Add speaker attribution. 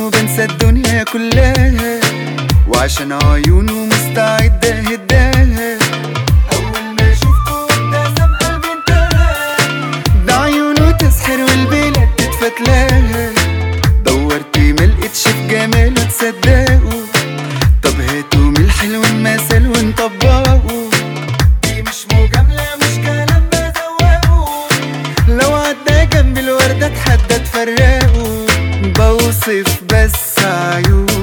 Speaker 1: عيونه بنسى الدنيا كلها، وعشان عيونه مستعد اهداها. اول ما شفته ابتسم قلبي انتهى، ده عيونه تسحر والبلاد تتفتلاها. دورت ملقتش في جماله تصدقوا، طب هاتوا من الحلو المثل ونطبقه. دي مش مجاملة مش كلام بزوقه، لو عدى جنب الوردة اتحدى تفرقه. بوصف بس عيونه